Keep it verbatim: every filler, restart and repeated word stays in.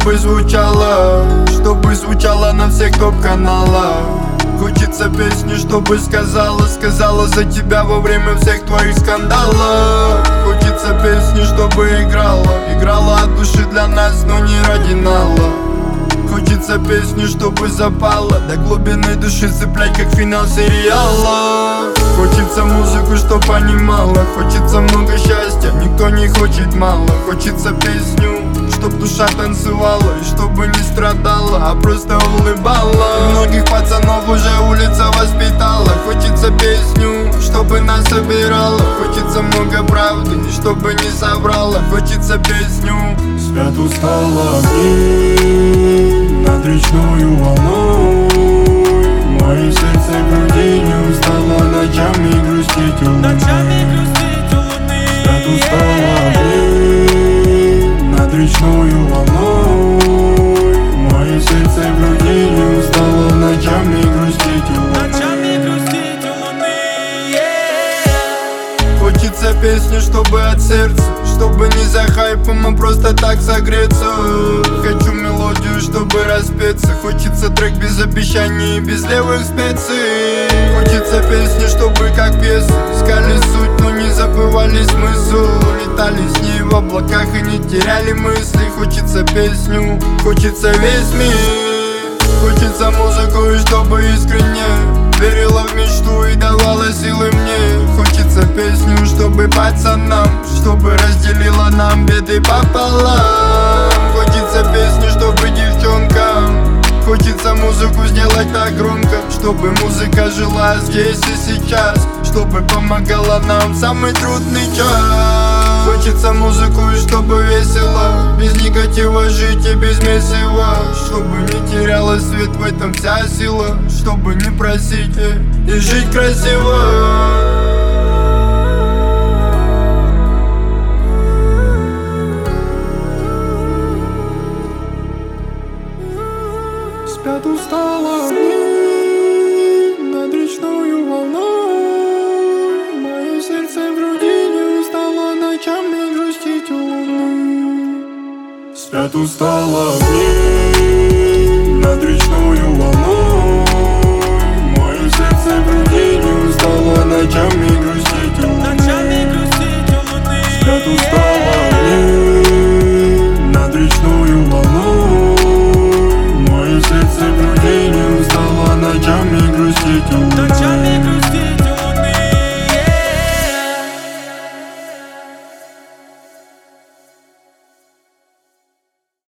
чтобы звучало, чтобы звучало на всех топ-каналах. Хочется песни, чтобы сказала, сказала за тебя во время всех твоих скандалов. Хочется песни, чтобы играла, играла от души для нас, но не ради нала. Хочется песни, чтобы запала до глубины души, цеплять как финал сериала. Хочется музыку, что понимала, хочется много счастья, никто не хочет мало. Хочется песню, чтоб душа танцевала и чтобы не страдала, а просто улыбала. Многих пацанов уже улица воспитала. Хочется песню, чтобы нас собирала. Хочется много правды, и чтобы не соврала. Хочется песню. Спят устало дни над речною волной. Мое сердце в груди не устало ночами грустить у луны. Спят устало дни над речною волной. Мое сердце в груди не устало ночами грустить у луны. Хочется песни, чтобы от сердца, чтобы не за хайпом, а просто так согреться. Хочу мелодию, чтобы распеться. Хочется трек без обещаний и без левых специй. Хочется песни, чтобы как пьесы искали суть, но не забывали смысл. Летали с ней в облаках и не теряли мысли. Хочется песню, хочется весь мир. Хочется музыку, и чтобы искренне верила в мечту и давала силы мне. Хочется песню, чтобы пацанам, чтобы разделила нам беды пополам. Хочется песню, чтобы девчонкам. Хочется музыку сделать так громко, чтобы музыка жила здесь и сейчас, чтобы помогала нам в самый трудный час. Хочется музыку, и чтобы весело, без негатива жить и без месива. Чтобы не теряла свет, в этом вся сила. Чтобы не просить и жить красиво. Спят устало дни над речною волной. Мое сердце в груди не устало ночами грустить у луны. Спят устало дни над речною волной. Мое сердце в груди не устало ночами грустить у луны. Спят устало